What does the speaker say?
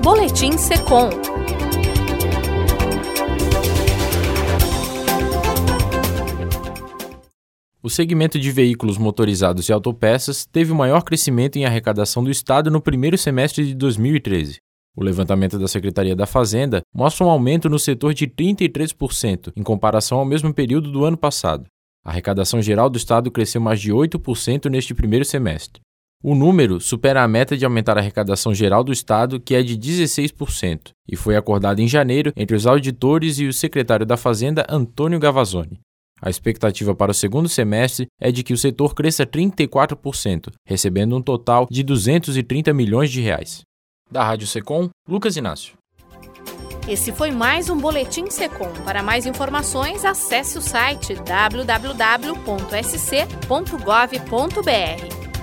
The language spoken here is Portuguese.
Boletim Secom. O segmento de veículos motorizados e autopeças teve o maior crescimento em arrecadação do Estado no primeiro semestre de 2013. O levantamento da Secretaria da Fazenda mostra um aumento no setor de 33% em comparação ao mesmo período do ano passado. A arrecadação geral do Estado cresceu mais de 8% neste primeiro semestre. O número supera a meta de aumentar a arrecadação geral do Estado, que é de 16%, e foi acordada em janeiro entre os auditores e o secretário da Fazenda, Antônio Gavazzoni. A expectativa para o segundo semestre é de que o setor cresça 34%, recebendo um total de R$ 230 milhões. Da Rádio Secom, Lucas Inácio. Esse foi mais um Boletim Secom. Para mais informações, acesse o site www.sc.gov.br.